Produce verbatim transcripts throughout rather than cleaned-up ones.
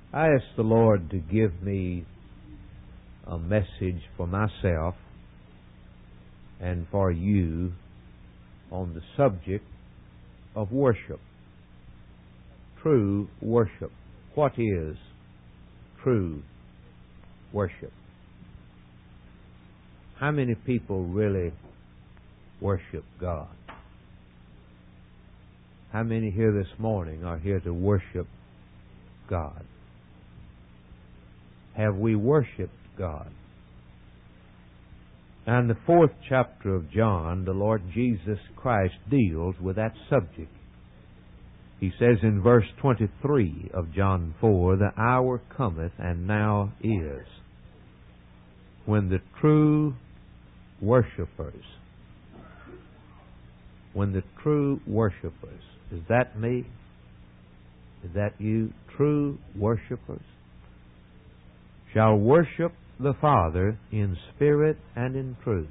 I asked the Lord to give me a message for myself and for you on the subject of worship. True worship. What is true worship? How many people really worship God? How many here this morning are here to worship God? Have we worshipped God? And the fourth chapter of John, the Lord Jesus Christ deals with that subject. He says in verse twenty-three of John four, "The hour cometh, and now is, when the true worshipers," when the true worshipers, is that me? Is that you? True worshipers shall worship the Father in spirit and in truth.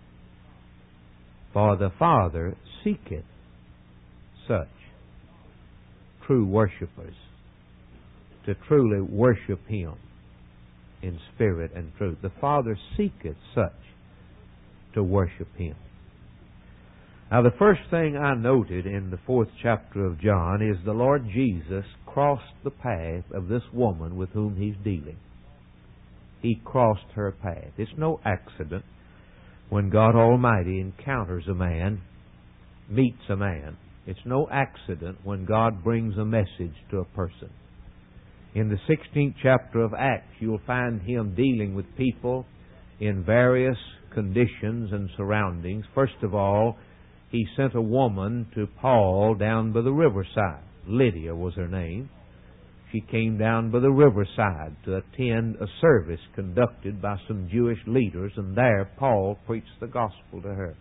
For the Father seeketh such true worshipers to truly worship Him in spirit and truth. The Father seeketh such to worship Him. Now, the first thing I noted in the fourth chapter of John is the Lord Jesus crossed the path of this woman with whom He's dealing. He crossed her path. It's no accident when God Almighty encounters a man, meets a man. It's no accident when God brings a message to a person. In the sixteenth chapter of Acts, you'll find Him dealing with people in various conditions and surroundings. First of all, He sent a woman to Paul down by the riverside. Lydia was her name. She came down by the riverside to attend a service conducted by some Jewish leaders, and there Paul preached the gospel to her.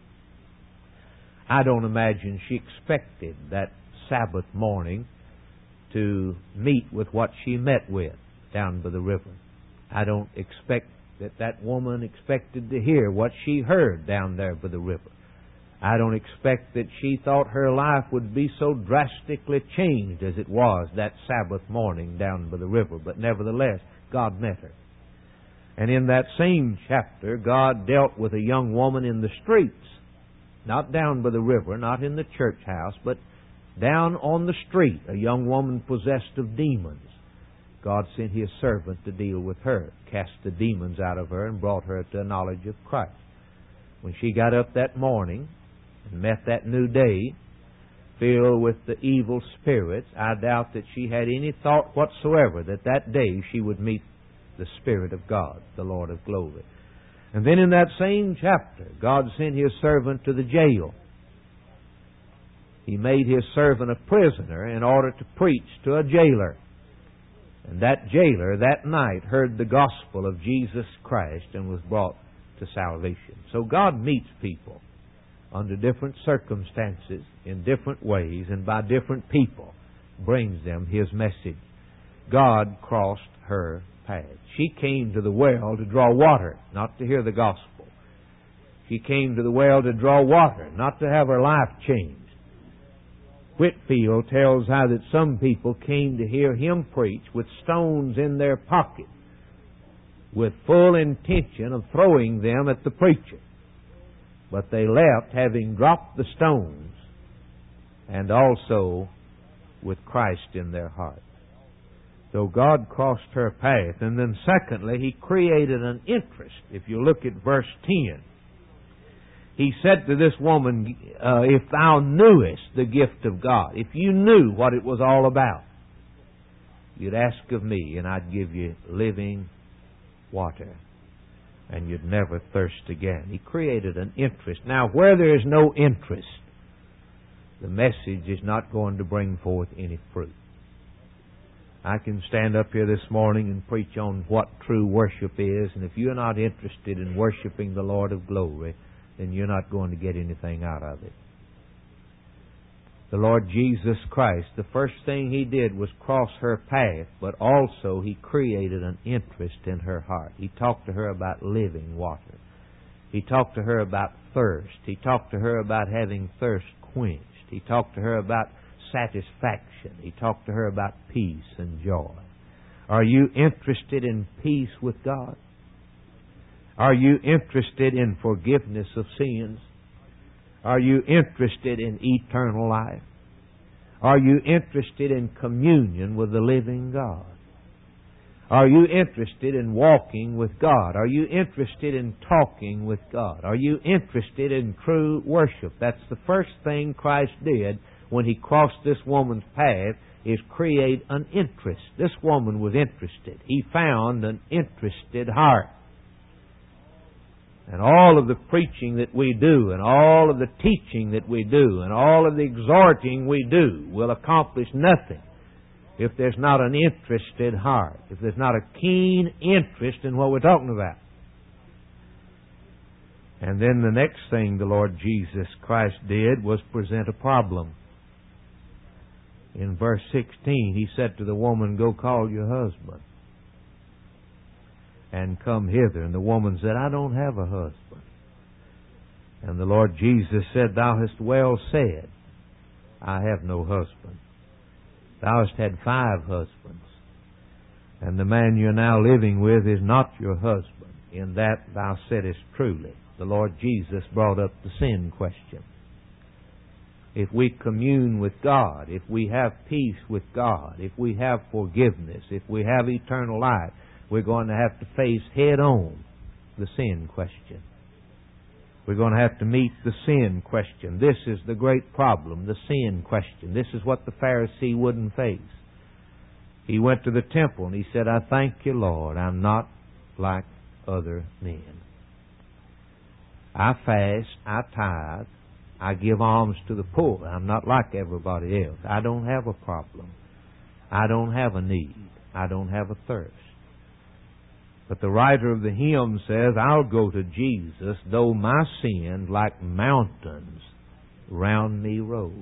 I don't imagine she expected that Sabbath morning to meet with what she met with down by the river. I don't expect that that woman expected to hear what she heard down there by the river. I don't expect that she thought her life would be so drastically changed as it was that Sabbath morning down by the river. But nevertheless, God met her. And in that same chapter, God dealt with a young woman in the streets. Not down by the river, not in the church house, but down on the street, a young woman possessed of demons. God sent His servant to deal with her, cast the demons out of her, and brought her to a knowledge of Christ. When she got up that morning and met that new day, filled with the evil spirits, I doubt that she had any thought whatsoever that that day she would meet the Spirit of God, the Lord of glory. And then in that same chapter, God sent His servant to the jail. He made His servant a prisoner in order to preach to a jailer. And that jailer that night heard the gospel of Jesus Christ and was brought to salvation. So God meets people under different circumstances, in different ways, and by different people, brings them His message. God crossed her path. She came to the well to draw water, not to hear the gospel. She came to the well to draw water, not to have her life changed. Whitfield tells how that some people came to hear him preach with stones in their pocket, with full intention of throwing them at the preacher. But they left having dropped the stones and also with Christ in their heart. So God crossed her path. And then secondly, He created an interest. If you look at verse ten, He said to this woman, uh, if thou knewest the gift of God, if you knew what it was all about, you'd ask of me and I'd give you living water, and you'd never thirst again. He created an interest. Now, where there is no interest, the message is not going to bring forth any fruit. I can stand up here this morning and preach on what true worship is, and if you're not interested in worshiping the Lord of glory, then you're not going to get anything out of it. The Lord Jesus Christ, the first thing He did was cross her path, but also He created an interest in her heart. He talked to her about living water. He talked to her about thirst. He talked to her about having thirst quenched. He talked to her about satisfaction. He talked to her about peace and joy. Are you interested in peace with God? Are you interested in forgiveness of sins? Are you interested in eternal life? Are you interested in communion with the living God? Are you interested in walking with God? Are you interested in talking with God? Are you interested in true worship? That's the first thing Christ did when He crossed this woman's path, is create an interest. This woman was interested. He found an interested heart. And all of the preaching that we do, and all of the teaching that we do, and all of the exhorting we do will accomplish nothing if there's not an interested heart, if there's not a keen interest in what we're talking about. And then the next thing the Lord Jesus Christ did was present a problem. In verse sixteen, He said to the woman, "Go call your husband and come hither." And the woman said, "I don't have a husband." And the Lord Jesus said, "Thou hast well said, I have no husband. Thou hast had five husbands, and the man you're now living with is not your husband. In that thou saidest truly." The Lord Jesus brought up the sin question. If we commune with God, if we have peace with God, if we have forgiveness, if we have eternal life, we're going to have to face head on the sin question. We're going to have to meet the sin question. This is the great problem, the sin question. This is what the Pharisee wouldn't face. He went to the temple and he said, "I thank you, Lord, I'm not like other men. I fast, I tithe, I give alms to the poor. I'm not like everybody else. I don't have a problem. I don't have a need. I don't have a thirst." But the writer of the hymn says, "I'll go to Jesus, though my sins like mountains round me rose.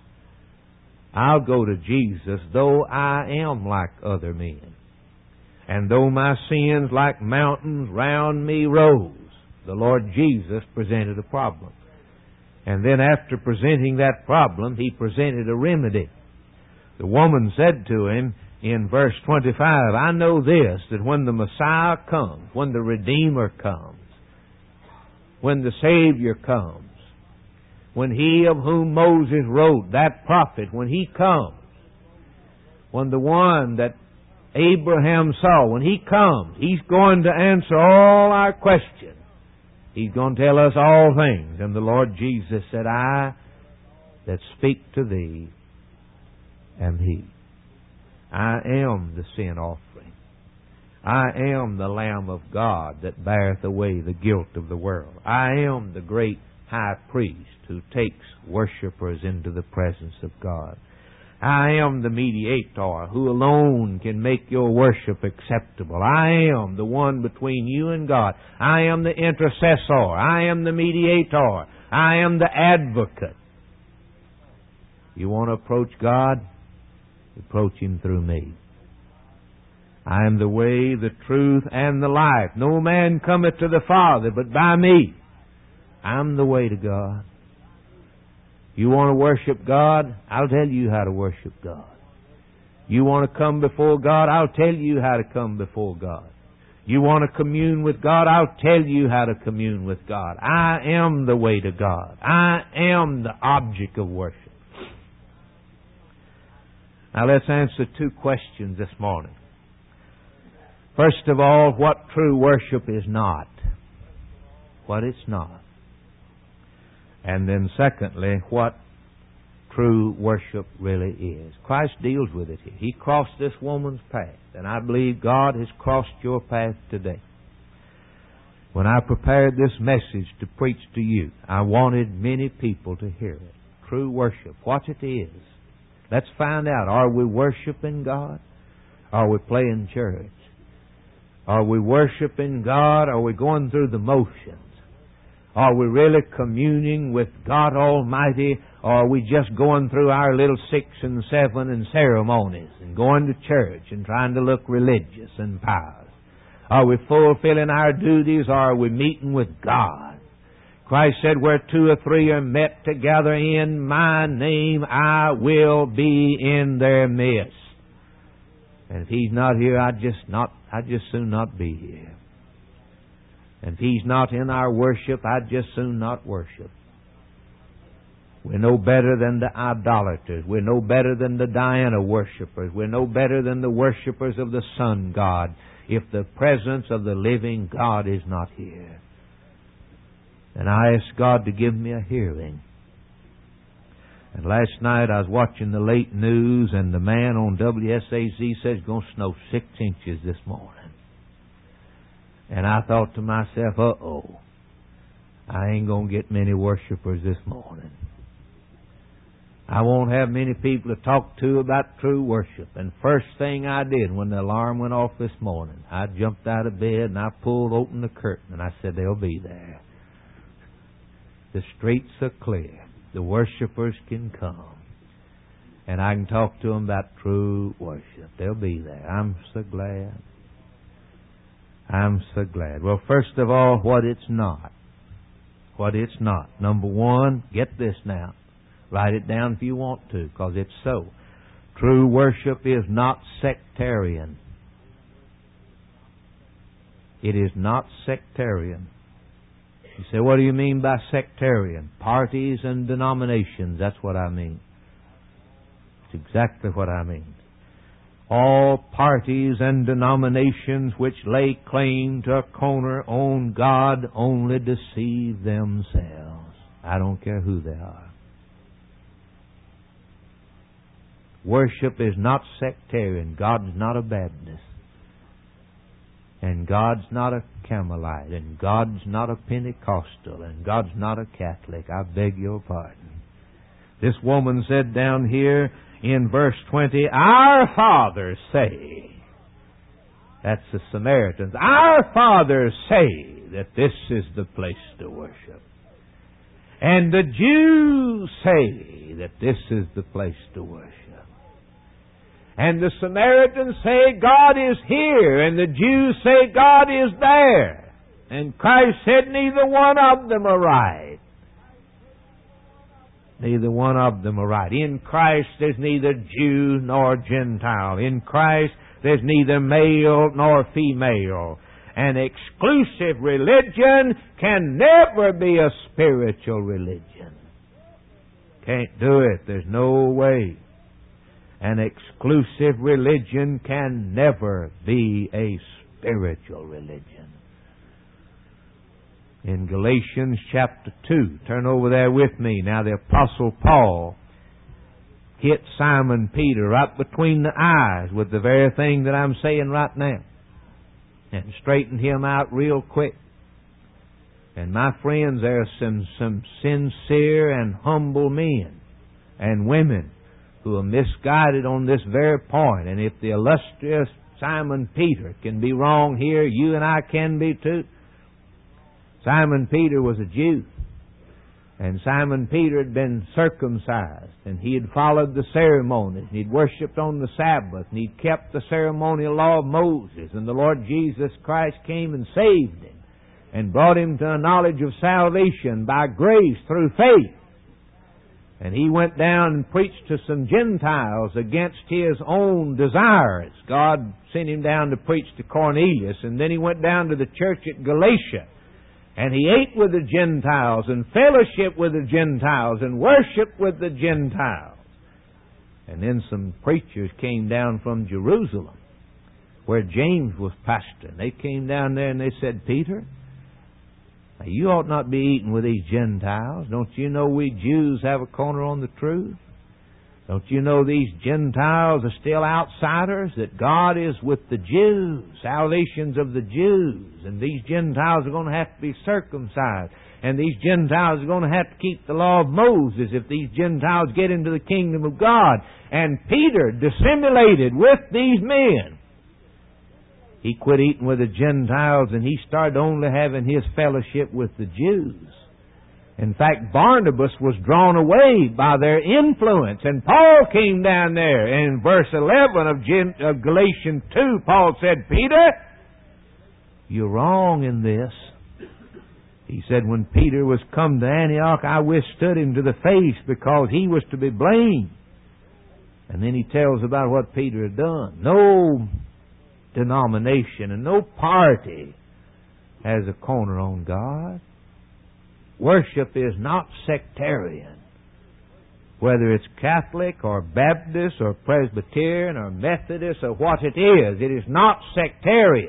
I'll go to Jesus, though I am like other men. And though my sins like mountains round me rose." The Lord Jesus presented a problem. And then after presenting that problem, He presented a remedy. The woman said to Him in verse twenty-five, "I know this, that when the Messiah comes, when the Redeemer comes, when the Savior comes, when He of whom Moses wrote, that prophet, when He comes, when the one that Abraham saw, when He comes, He's going to answer all our questions. He's going to tell us all things." And the Lord Jesus said, "I that speak to thee am He. I am the sin offering. I am the Lamb of God that beareth away the guilt of the world. I am the great high priest who takes worshippers into the presence of God. I am the mediator who alone can make your worship acceptable. I am the one between you and God. I am the intercessor. I am the mediator. I am the advocate. You want to approach God? Approach Him through me. I am the way, the truth, and the life. No man cometh to the Father but by me. I'm the way to God. You want to worship God? I'll tell you how to worship God. You want to come before God? I'll tell you how to come before God. You want to commune with God? I'll tell you how to commune with God. I am the way to God. I am the object of worship. Now let's answer two questions this morning. First of all, what true worship is not. What it's not. And then secondly, what true worship really is. Christ deals with it here. He crossed this woman's path, and I believe God has crossed your path today. When I prepared this message to preach to you, I wanted many people to hear it. True worship, what it is. Let's find out, are we worshiping God? Are we playing church? Are we worshiping God? Are we going through the motions? Are we really communing with God Almighty? Or are we just going through our little six and seven and ceremonies and going to church and trying to look religious and pious? Are we fulfilling our duties, or are we meeting with God? Christ said, "Where two or three are met together in my name, I will be in their midst." And if He's not here, I'd just not, I'd just soon not be here. And if He's not in our worship, I'd just soon not worship. We're no better than the idolaters. We're no better than the Diana worshippers. We're no better than the worshippers of the sun god if the presence of the living God is not here. And I ask God to give me a hearing. And last night I was watching the late news, and the man on W S A Z says it's going to snow six inches this morning. And I thought to myself, uh-oh, I ain't going to get many worshipers this morning. I won't have many people to talk to about true worship. And first thing I did when the alarm went off this morning, I jumped out of bed and I pulled open the curtain and I said, they'll be there. The streets are clear. The worshipers can come. And I can talk to them about true worship. They'll be there. I'm so glad. I'm so glad. Well, first of all, what it's not. What it's not. Number one, get this now. Write it down if you want to, because it's so. True worship is not sectarian. It is not sectarian. You say, what do you mean by sectarian? Parties and denominations, that's what I mean. It's exactly what I mean. All parties and denominations which lay claim to a corner on God only deceive themselves. I don't care who they are. Worship is not sectarian. God's not a Baptist. And God's not a Carmelite. And God's not a Pentecostal. And God's not a Catholic. I beg your pardon. This woman said down here in verse twenty, our fathers say, that's the Samaritans, our fathers say that this is the place to worship. And the Jews say that this is the place to worship. And the Samaritans say God is here, and the Jews say God is there. And Christ said neither one of them are right. Neither one of them are right. In Christ there's neither Jew nor Gentile. In Christ there's neither male nor female. An exclusive religion can never be a spiritual religion. Can't do it. There's no way. An exclusive religion can never be a spiritual religion. In Galatians chapter two, turn over there with me. Now the Apostle Paul hit Simon Peter right between the eyes with the very thing that I'm saying right now, and straightened him out real quick. And my friends, there are some, some sincere and humble men and women who are misguided on this very point. And if the illustrious Simon Peter can be wrong here, you and I can be too. Simon Peter was a Jew. And Simon Peter had been circumcised. And he had followed the ceremonies. And he'd worshipped on the Sabbath. And he'd kept the ceremonial law of Moses. And the Lord Jesus Christ came and saved him. And brought him to a knowledge of salvation by grace through faith. And he went down and preached to some Gentiles against his own desires. God sent him down to preach to Cornelius. And then he went down to the church at Galatia. And he ate with the Gentiles and fellowshiped with the Gentiles and worshiped with the Gentiles. And then some preachers came down from Jerusalem, where James was pastor. They came down there and they said, Peter, now, you ought not be eating with these Gentiles. Don't you know we Jews have a corner on the truth? Don't you know these Gentiles are still outsiders? That God is with the Jews, salvation's of the Jews. And these Gentiles are going to have to be circumcised. And these Gentiles are going to have to keep the law of Moses if these Gentiles get into the kingdom of God. And Peter dissimulated with these men. He quit eating with the Gentiles and he started only having his fellowship with the Jews. In fact, Barnabas was drawn away by their influence. And Paul came down there. And in verse eleven of, Gen- of Galatians two, Paul said, Peter, you're wrong in this. He said, when Peter was come to Antioch, I withstood him to the face because he was to be blamed. And then he tells about what Peter had done. No denomination and no party has a corner on God. Worship is not sectarian. Whether it's Catholic or Baptist or Presbyterian or Methodist or what it is, it is not sectarian.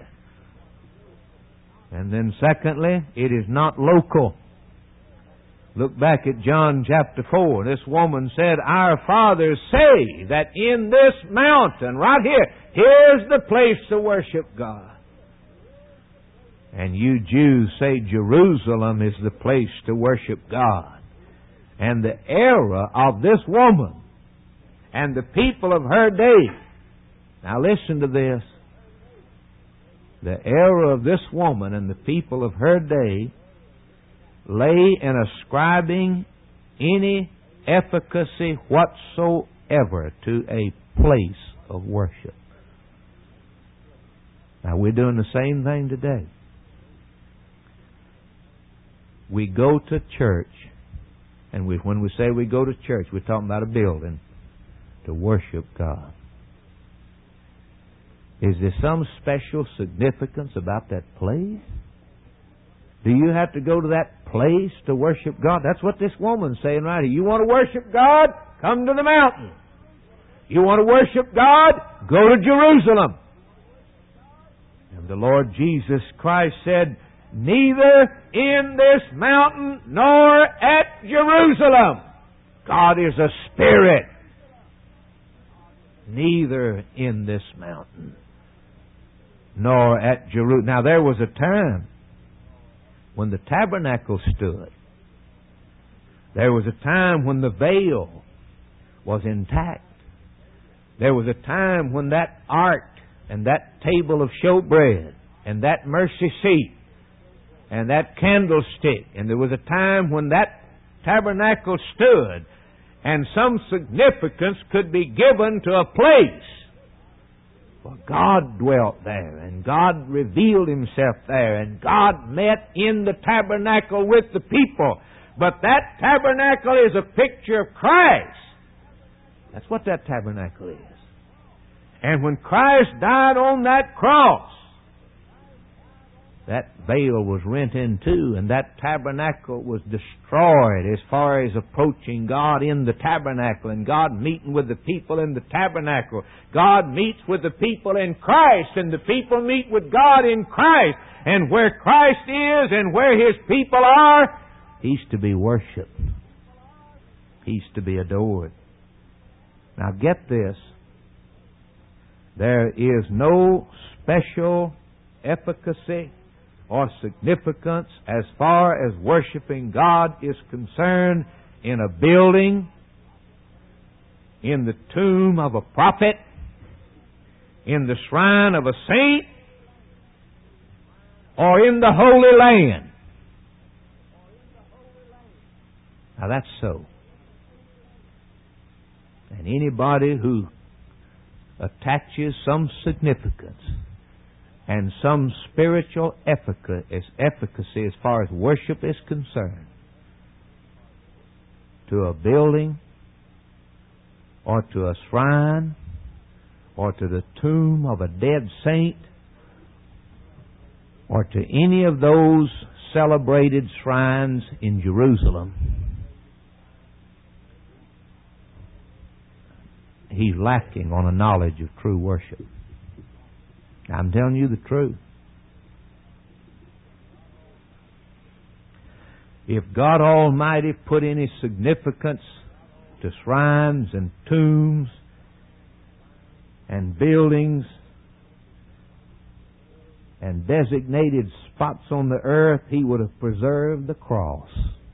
And then secondly, it is not local. Look back at John chapter four. This woman said, "Our fathers say that in this mountain, right here, here's the place to worship God. And you Jews say Jerusalem is the place to worship God." And the error of this woman and the people of her day, now listen to this, the error of this woman and the people of her day lay in ascribing any efficacy whatsoever to a place of worship. Now we're doing the same thing today. We go to church, and we, when we say we go to church, we're talking about a building to worship God. Is there some special significance about that place? Do you have to go to that place to worship God? That's what this woman's saying right here. You want to worship God? Come to the mountain. You want to worship God? Go to Jerusalem. And the Lord Jesus Christ said, "Neither in this mountain nor at Jerusalem. God is a spirit. Neither in this mountain nor at Jerusalem." Now there was a time when the tabernacle stood. There was a time when the veil was intact. There was a time when that ark and that table of showbread and that mercy seat and that candlestick, and there was a time when that tabernacle stood, and some significance could be given to a place. Well, God dwelt there, and God revealed Himself there, and God met in the tabernacle with the people. But that tabernacle is a picture of Christ. That's what that tabernacle is. And when Christ died on that cross, that veil was rent in two, and that tabernacle was destroyed as far as approaching God in the tabernacle, and God meeting with the people in the tabernacle. God meets with the people in Christ, and the people meet with God in Christ. And where Christ is and where His people are, He's to be worshipped. He's to be adored. Now get this. There is no special efficacy or significance as far as worshiping God is concerned in a building, in the tomb of a prophet, in the shrine of a saint, or in the Holy Land. Now that's so. And anybody who attaches some significance and some spiritual efficacy as far as worship is concerned to a building or to a shrine or to the tomb of a dead saint or to any of those celebrated shrines in Jerusalem, he's lacking on a knowledge of true worship. I'm telling you the truth. If God Almighty put any significance to shrines and tombs and buildings and designated spots on the earth, He would have preserved the cross.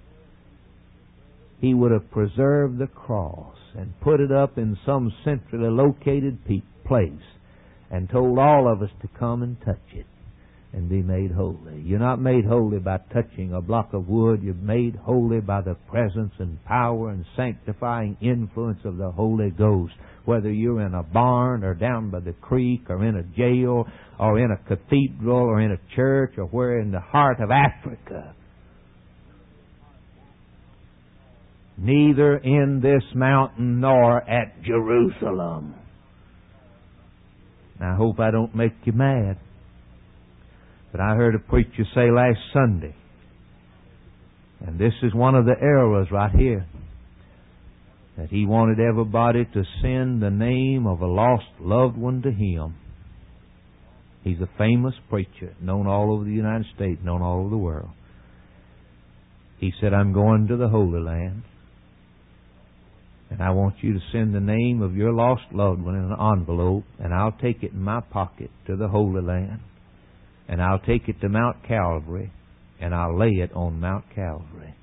He would have preserved the cross and put it up in some centrally located place and told all of us to come and touch it and be made holy. You're not made holy by touching a block of wood. You're made holy by the presence and power and sanctifying influence of the Holy Ghost. Whether you're in a barn or down by the creek or in a jail or in a cathedral or in a church or where in the heart of Africa. neither in this mountain nor at Jerusalem. Now, I hope I don't make you mad, but I heard a preacher say last Sunday, and this is one of the errors right here, that he wanted everybody to send the name of a lost loved one to him. He's a famous preacher, known all over the United States, known all over the world. He said, I'm going to the Holy Land, and I want you to send the name of your lost loved one in an envelope, and I'll take it in my pocket to the Holy Land, and I'll take it to Mount Calvary, and I'll lay it on Mount Calvary.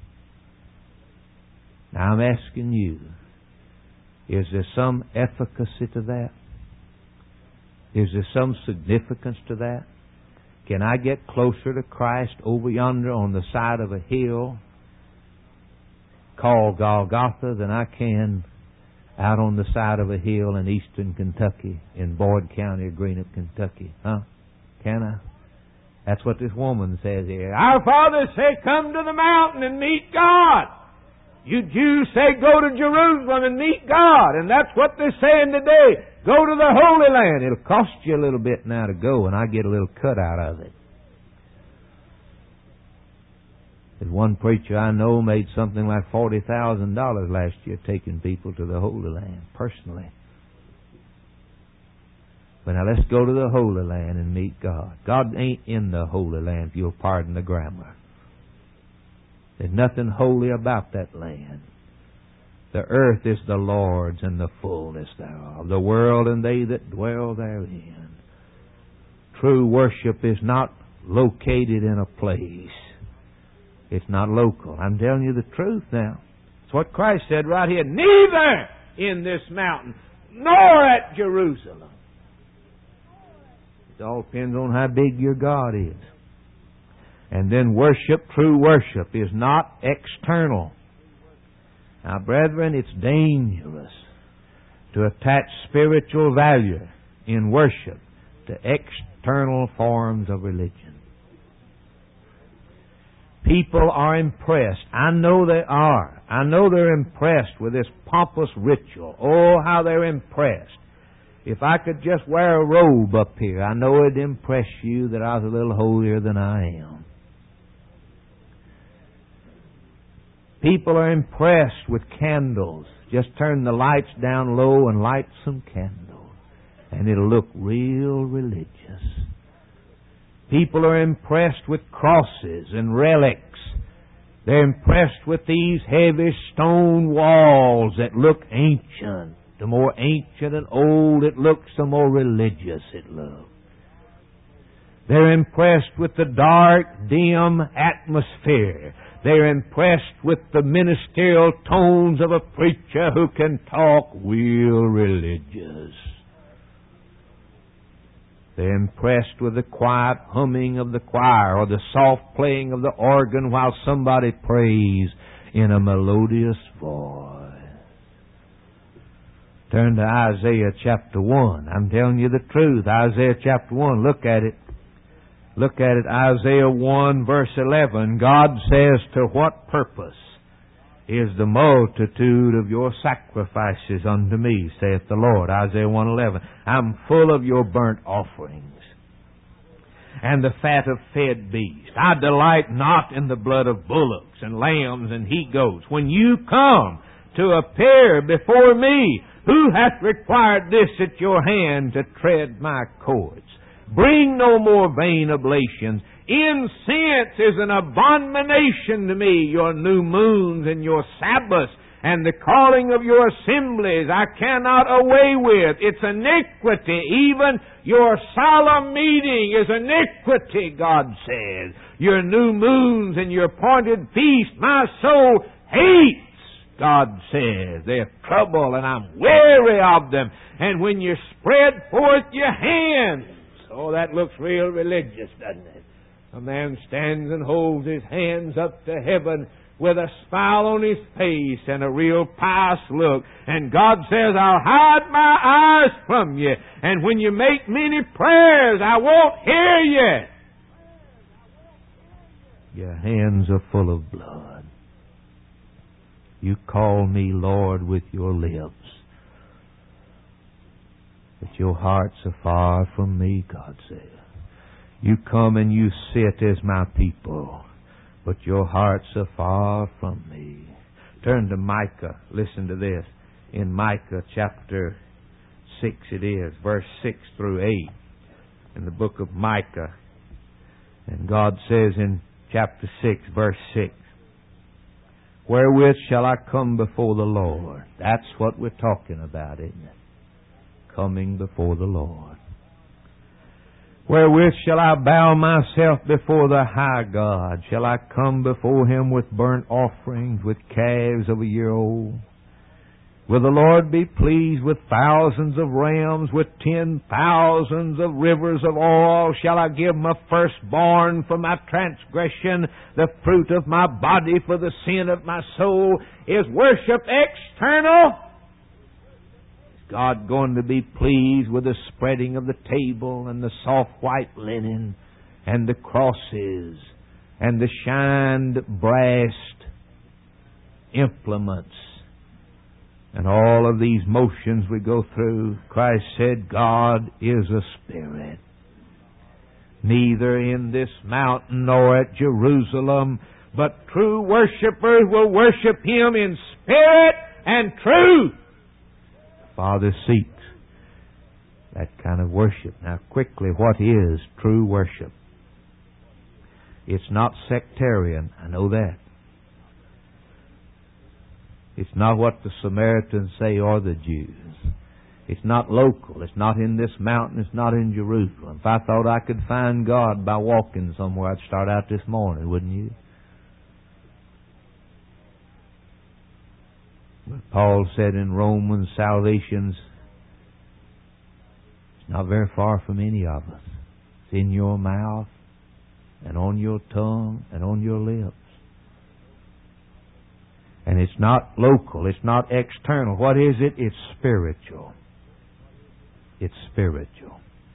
Now I'm asking you, is there some efficacy to that? Is there some significance to that? Can I get closer to Christ over yonder on the side of a hill called Golgotha than I can out on the side of a hill in eastern Kentucky, in Boyd County or Greenup, Kentucky? Huh? Can I? That's what this woman says here. Our fathers say, come to the mountain and meet God. You Jews say, go to Jerusalem and meet God. And that's what they're saying today. Go to the Holy Land. It'll cost you a little bit now to go, and I get a little cut out of it. There's one preacher I know made something like forty thousand dollars last year taking people to the Holy Land, personally. But now let's go to the Holy Land and meet God. God ain't in the Holy Land, if you'll pardon the grammar. There's nothing holy about that land. The earth is the Lord's and the fullness thereof, the world and they that dwell therein. True worship is not located in a place. It's not local. I'm telling you the truth now. It's what Christ said right here. Neither in this mountain nor at Jerusalem. It all depends on how big your God is. And then worship, true worship, is not external. Now, brethren, it's dangerous to attach spiritual value in worship to external forms of religion. People are impressed. I know they are. I know they're impressed with this pompous ritual. Oh, how they're impressed. If I could just wear a robe up here, I know it'd impress you that I was a little holier than I am. People are impressed with candles. Just turn the lights down low and light some candles, and it'll look real religious. People are impressed with crosses and relics. They're impressed with these heavy stone walls that look ancient. The more ancient and old it looks, the more religious it looks. They're impressed with the dark, dim atmosphere. They're impressed with the ministerial tones of a preacher who can talk real religious. They're impressed with the quiet humming of the choir or the soft playing of the organ while somebody prays in a melodious voice. Turn to Isaiah chapter one. I'm telling you the truth. Isaiah chapter one. Look at it. Look at it. Isaiah one verse eleven. God says, to what purpose is the multitude of your sacrifices unto me, saith the Lord. Isaiah one eleven. I'm full of your burnt offerings and the fat of fed beasts. I delight not in the blood of bullocks and lambs and he-goats. When you come to appear before me, who hath required this at your hand to tread my courts? Bring no more vain oblations. Incense is an abomination to me. Your new moons and your Sabbaths and the calling of your assemblies I cannot away with. It's iniquity. Even your solemn meeting is iniquity, God says. Your new moons and your appointed feast my soul hates, God says. They're trouble and I'm weary of them. And when you spread forth your hands, oh, that looks real religious, doesn't it? A man stands and holds his hands up to heaven with a smile on his face and a real pious look. And God says, I'll hide my eyes from you. And when you make many prayers, I won't hear you. Your hands are full of blood. You call me Lord with your lips, but your hearts are far from me, God says. You come and you sit as my people, but your hearts are far from me. Turn to Micah. Listen to this. In Micah chapter six it is, verse six through eight, in the book of Micah. And God says in chapter six, verse six, wherewith shall I come before the Lord? That's what we're talking about, isn't it? Coming before the Lord. Wherewith shall I bow myself before the high God? Shall I come before Him with burnt offerings, with calves of a year old? Will the Lord be pleased with thousands of rams, with ten thousands of rivers of oil? Shall I give my firstborn for my transgression, the fruit of my body for the sin of my soul? Is worship external? Is God going to be pleased with the spreading of the table and the soft white linen and the crosses and the shined brass implements? And all of these motions we go through, Christ said, God is a spirit. Neither in this mountain nor at Jerusalem, but true worshipers will worship Him in spirit and truth. The Father seeks that kind of worship. Now quickly, what is true worship? It's not sectarian, I know that. It's not what the Samaritans say or the Jews. It's not local. It's not in this mountain. It's not in Jerusalem. If I thought I could find God by walking somewhere, I'd start out this morning, wouldn't you? But Paul said in Romans, salvation's it's not very far from any of us. It's in your mouth and on your tongue and on your lips. And it's not local. It's not external. What is it? It's spiritual. It's spiritual.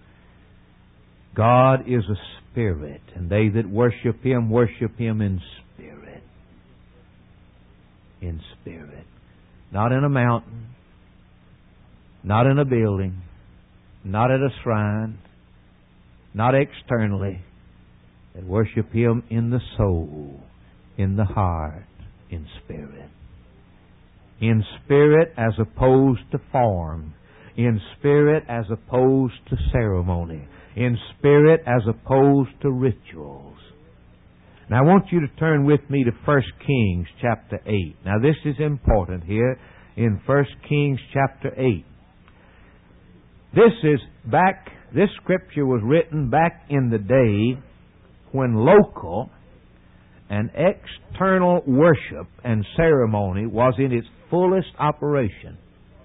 God is a spirit, and they that worship Him, worship Him in spirit. In spirit. Not in a mountain. Not in a building. Not at a shrine. Not externally. They worship Him in the soul, in the heart. In spirit. In spirit as opposed to form. In spirit as opposed to ceremony. In spirit as opposed to rituals. Now I want you to turn with me to First Kings chapter eight. Now this is important here in First Kings chapter eight. This is back, this scripture was written back in the day when local and external worship and ceremony was in its fullest operation.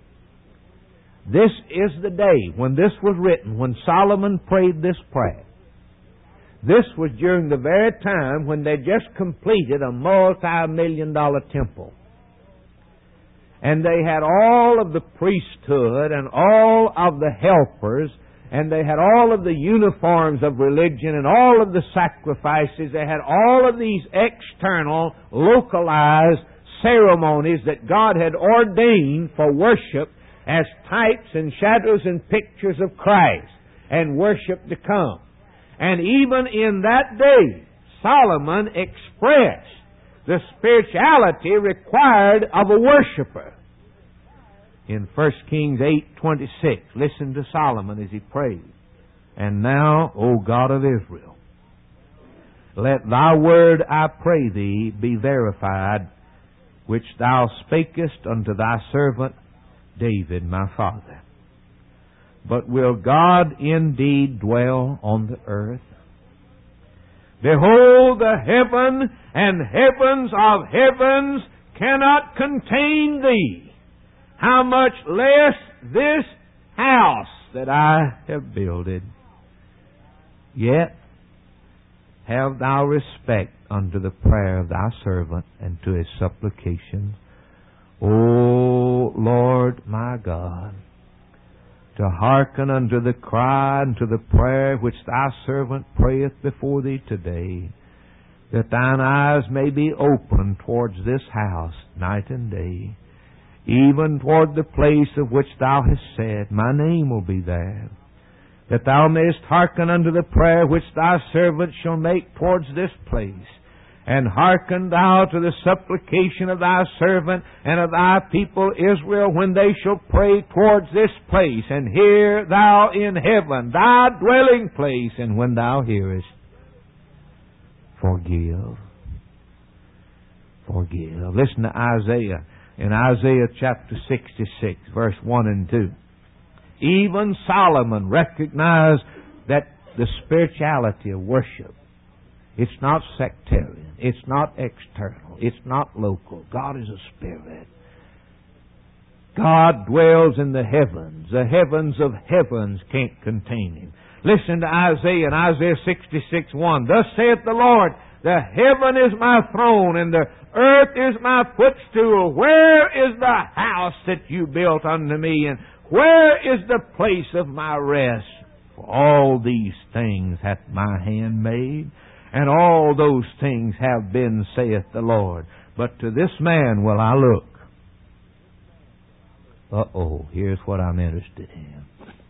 This is the day when this was written, when Solomon prayed this prayer. This was during the very time when they just completed a multi-million dollar temple. And they had all of the priesthood and all of the helpers, and they had all of the uniforms of religion and all of the sacrifices. They had all of these external, localized ceremonies that God had ordained for worship as types and shadows and pictures of Christ and worship to come. And even in that day, Solomon expressed the spirituality required of a worshiper. In First Kings eight twenty-six, listen to Solomon as he prayed. And now, O God of Israel, let thy word, I pray thee, be verified, which thou spakest unto thy servant David my father. But will God indeed dwell on the earth? Behold, the heaven and heavens of heavens cannot contain thee. How much less this house that I have builded. Yet have thou respect unto the prayer of thy servant and to his supplications, O Lord my God, to hearken unto the cry and to the prayer which thy servant prayeth before thee today. that thine eyes may be open towards this house night and day, even toward the place of which thou hast said, My name will be there, that thou mayest hearken unto the prayer which thy servant shall make towards this place. And hearken thou to the supplication of thy servant and of thy people Israel when they shall pray towards this place. And hear thou in heaven, thy dwelling place, and when thou hearest, forgive. Forgive. Listen to Isaiah. In Isaiah chapter sixty-six, verse one and two. Even Solomon recognized that the spirituality of worship, it's not sectarian, it's not external, it's not local. God is a spirit. God dwells in the heavens. The heavens of heavens can't contain Him. Listen to Isaiah in Isaiah sixty-six one. Thus saith the Lord, the heaven is my throne, and the earth is my footstool. Where is the house that you built unto me, and where is the place of my rest? For all these things hath my hand made, and all those things have been, saith the Lord. But to this man will I look. Uh-oh, here's what I'm interested in.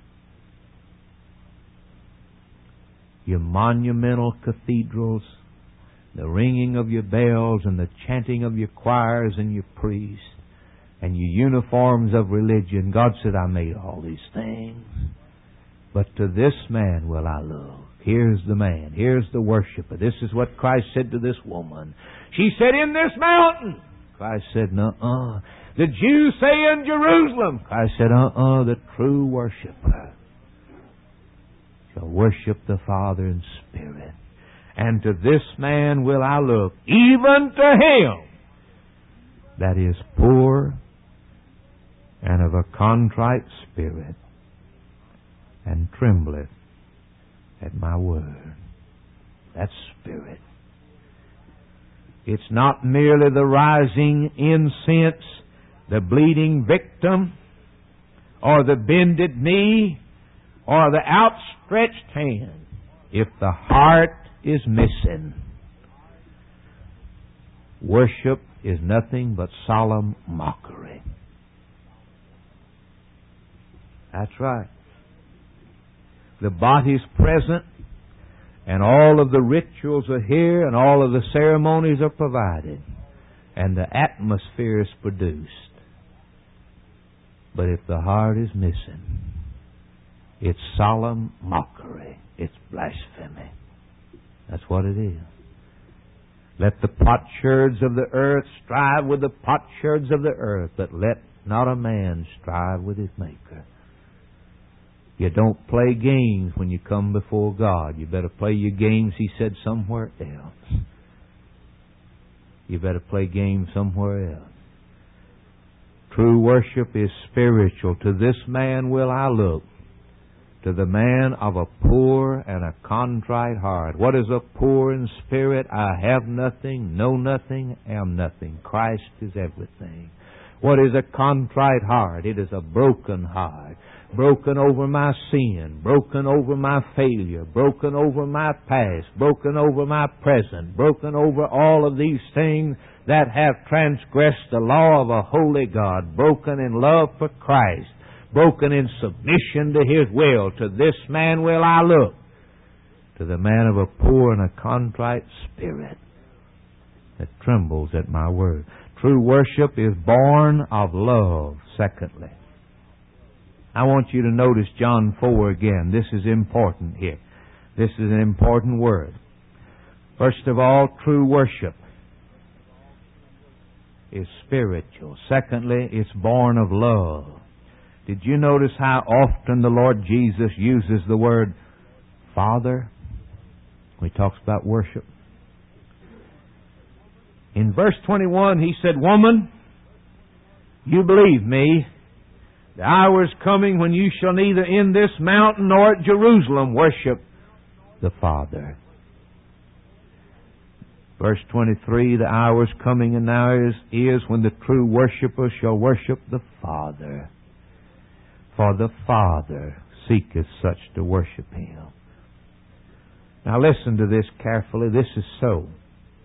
Your monumental cathedrals, the ringing of your bells and the chanting of your choirs and your priests and your uniforms of religion. God said, I made all these things. But to this man will I look. Here's the man. Here's the worshiper. This is what Christ said to this woman. She said, in this mountain. Christ said, nuh-uh. The Jews say in Jerusalem. Christ said, uh-uh. The true worshiper shall worship the Father in spirit. And to this man will I look, even to him that is poor and of a contrite spirit, and trembleth at my word. That's spirit. It's not merely the rising incense, the bleeding victim, or the bended knee, or the outstretched hand. If the heart is missing, worship is nothing but solemn mockery. That's right. The body's present, and all of the rituals are here, and all of the ceremonies are provided, and the atmosphere is produced. But if the heart is missing, it's solemn mockery. It's blasphemy. That's what it is. Let the potsherds of the earth strive with the potsherds of the earth, but let not a man strive with his Maker. You don't play games when you come before God. You better play your games, He said, somewhere else. You better play games somewhere else. True worship is spiritual. To this man will I look. To the man of a poor and a contrite heart. What is a poor in spirit? I have nothing, know nothing, am nothing. Christ is everything. What is a contrite heart? It is a broken heart. Broken over my sin, broken over my failure, broken over my past, broken over my present, broken over all of these things that have transgressed the law of a holy God, broken in love for Christ, broken in submission to His will. To this man will I look, to the man of a poor and a contrite spirit that trembles at my word. True worship is born of love, secondly. I want you to notice John four again. This is important here. This is an important word. First of all, true worship is spiritual. Secondly, it's born of love. Did you notice how often the Lord Jesus uses the word Father when He talks about worship? In verse twenty-one, He said, Woman, you believe me. The hour is coming when you shall neither in this mountain nor at Jerusalem worship the Father. Verse twenty-three, the hour is coming and now is, is when the true worshipper shall worship the Father. For the Father seeketh such to worship Him. Now listen to this carefully. This is so.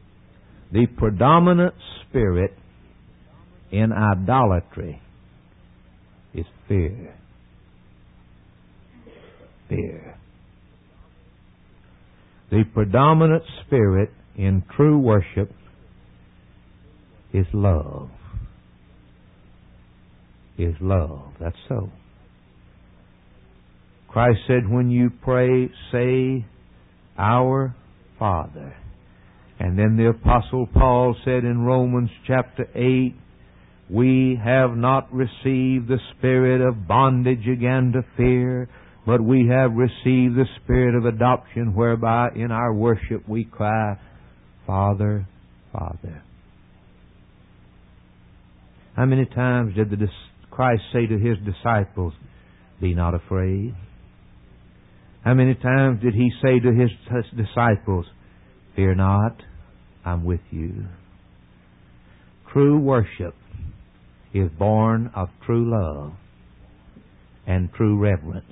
The predominant spirit in idolatry is fear. Fear. The predominant spirit in true worship is love. Is love. That's so. Christ said, when you pray, say, Our Father. And then the Apostle Paul said in Romans chapter eight, we have not received the spirit of bondage again to fear, but we have received the spirit of adoption, whereby in our worship we cry, Father, Father. How many times did the Christ say to His disciples, be not afraid? How many times did He say to His disciples, fear not, I'm with you? True worship is born of true love and true reverence.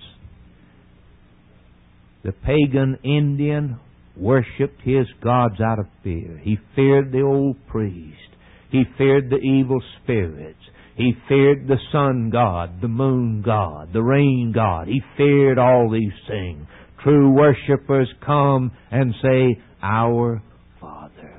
The pagan Indian worshipped his gods out of fear. He feared the old priest. He feared the evil spirits. He feared the sun god, the moon god, the rain god. He feared all these things. True worshippers come and say, Our Father.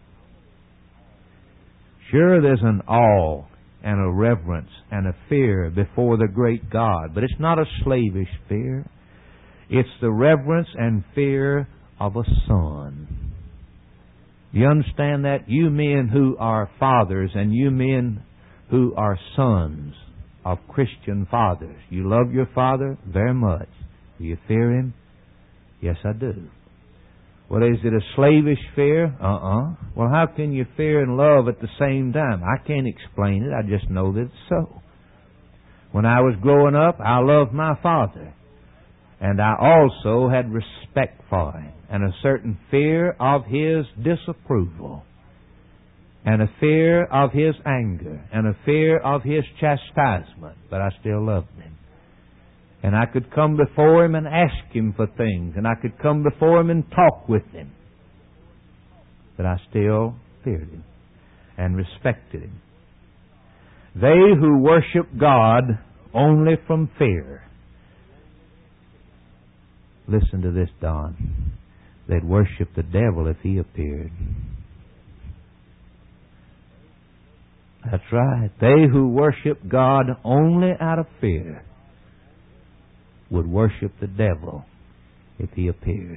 Sure, there's an awe and a reverence and a fear before the great God, but it's not a slavish fear. It's the reverence and fear of a son. You understand that? You men who are fathers and you men who are sons of Christian fathers, you love your father very much. Do you fear him? Yes, I do. Well, is it a slavish fear? Uh-uh. Well, how can you fear and love at the same time? I can't explain it. I just know that it's so. When I was growing up, I loved my father. And I also had respect for him and a certain fear of his disapproval and a fear of his anger and a fear of his chastisement. But I still loved him. And I could come before him and ask him for things. And I could come before him and talk with him. But I still feared him and respected him. They who worship God only from fear. Listen to this, Don. They'd worship the devil if he appeared. That's right. They who worship God only out of fear would worship the devil if he appeared.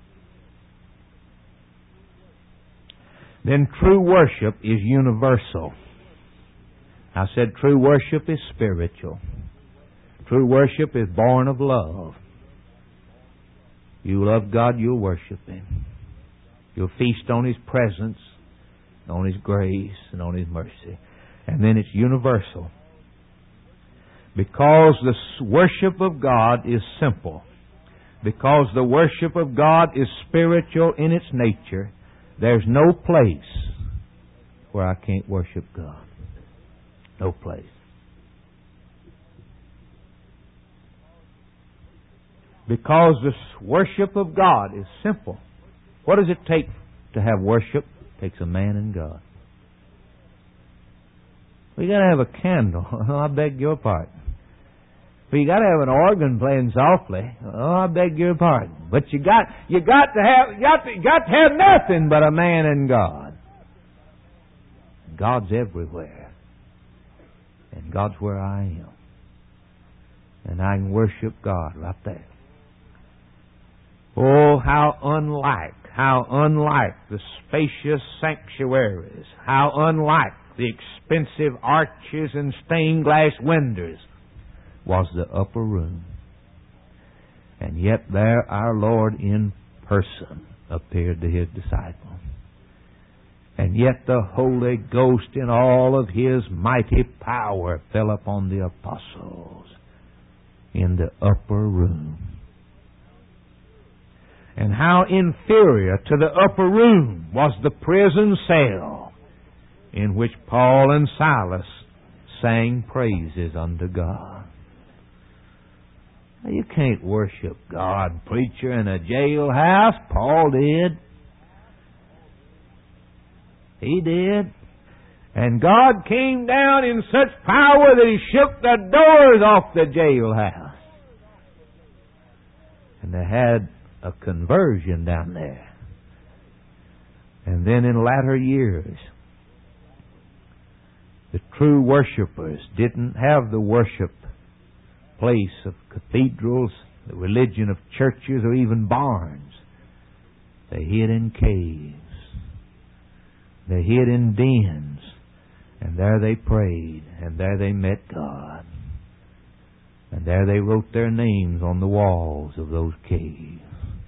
Then true worship is universal. I said true worship is spiritual. True worship is born of love. You love God, you'll worship Him. You'll feast on His presence, on His grace, and on His mercy. And then it's universal. Because the worship of God is simple, because the worship of God is spiritual in its nature, there's no place where I can't worship God. No place. Because the worship of God is simple. What does it take to have worship? It takes a man and God. We got to have a candle. Oh, I beg your pardon. But you got to have an organ playing softly. Oh, I beg your pardon. But you got you got to have you got to, you got to have nothing but a man and God. God's everywhere, and God's where I am, and I can worship God right there. Oh, how unlike, how unlike the spacious sanctuaries, how unlike the expensive arches and stained glass windows was the upper room. And yet there our Lord in person appeared to His disciples. And yet the Holy Ghost in all of His mighty power fell upon the apostles in the upper room. And how inferior to the upper room was the prison cell in which Paul and Silas sang praises unto God. You can't worship God, preacher, in a jailhouse. Paul did. He did. And God came down in such power that He shook the doors off the jailhouse. And they had a conversion down there. And then in latter years, the true worshipers didn't have the worship place of cathedrals, the religion of churches, or even barns. They hid in caves. They hid in dens. And there they prayed. And there they met God. And there they wrote their names on the walls of those caves.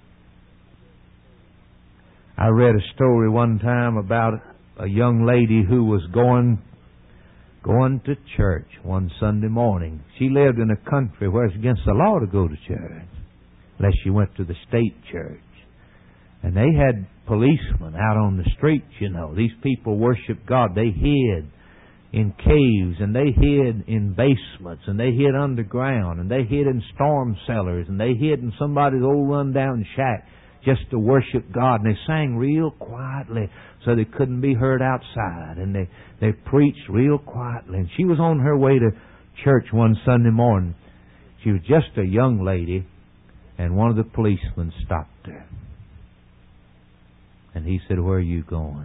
I read a story one time about a young lady who was going going to church one Sunday morning. She lived in a country where it's against the law to go to church, unless you went to the state church. And they had policemen out on the streets, you know. These people worshiped God. They hid in caves, and they hid in basements, and they hid underground, and they hid in storm cellars, and they hid in somebody's old run-down shack just to worship God. And they sang real quietly so they couldn't be heard outside. And they, they preached real quietly. And she was on her way to church one Sunday morning. She was just a young lady, and one of the policemen stopped her. And he said, "Where are you going?"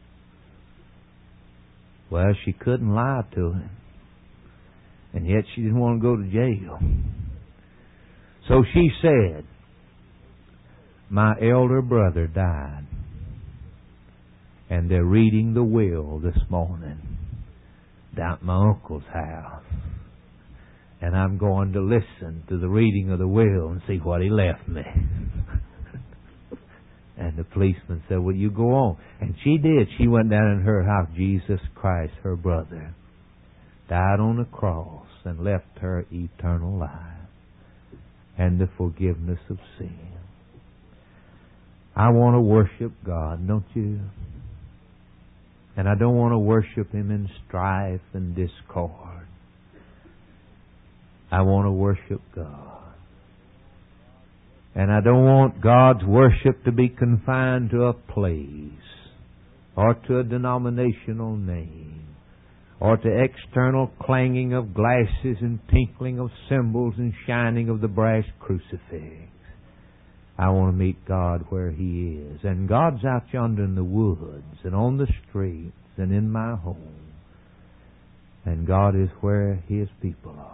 Well, she couldn't lie to him. And yet she didn't want to go to jail. So she said, "My elder brother died, and they're reading the will this morning down at my uncle's house. And I'm going to listen to the reading of the will and see what he left me." And the policeman said, "Well, you go on." And she did. She went down and heard how Jesus Christ, her brother, died on the cross and left her eternal life and the forgiveness of sin. I want to worship God, don't you? And I don't want to worship Him in strife and discord. I want to worship God. And I don't want God's worship to be confined to a place or to a denominational name or to external clanging of glasses and tinkling of cymbals and shining of the brass crucifix. I want to meet God where He is. And God's out yonder in the woods and on the streets and in my home. And God is where His people are.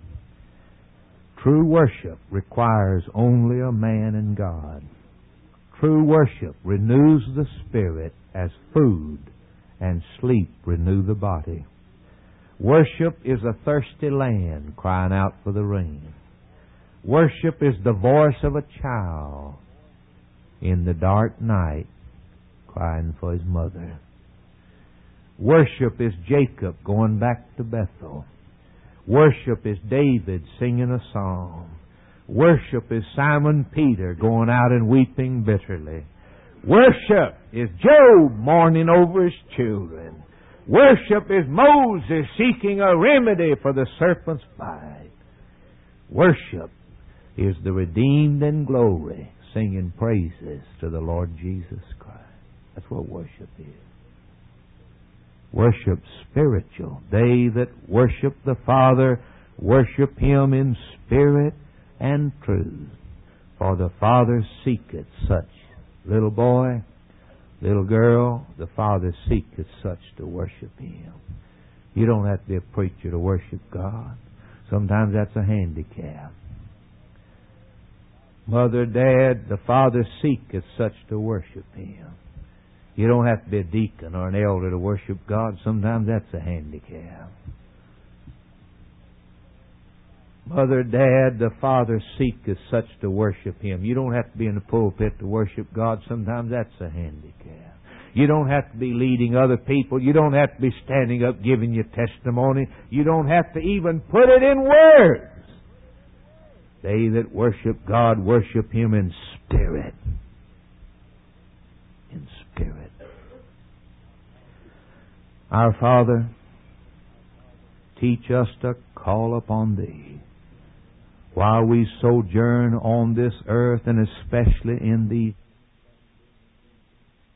True worship requires only a man and God. True worship renews the spirit as food and sleep renew the body. Worship is a thirsty land crying out for the rain. Worship is the voice of a child in the dark night crying for his mother. Worship is Jacob going back to Bethel. Worship is David singing a song. Worship is Simon Peter going out and weeping bitterly. Worship is Job mourning over his children. Worship is Moses seeking a remedy for the serpent's bite. Worship is the redeemed in glory singing praises to the Lord Jesus Christ. That's what worship is. Worship spiritual. They that worship the Father worship Him in spirit and truth. For the Father seeketh such. Little boy, little girl, the Father seeketh such to worship Him. You don't have to be a preacher to worship God. Sometimes that's a handicap. Mother, Dad, the Father seeketh such to worship Him. You don't have to be a deacon or an elder to worship God. Sometimes that's a handicap. Mother, Dad, the Father seeketh such to worship Him. You don't have to be in the pulpit to worship God. Sometimes that's a handicap. You don't have to be leading other people. You don't have to be standing up giving your testimony. You don't have to even put it in words. They that worship God worship Him in spirit. In spirit. Our Father, teach us to call upon Thee while we sojourn on this earth, and especially in these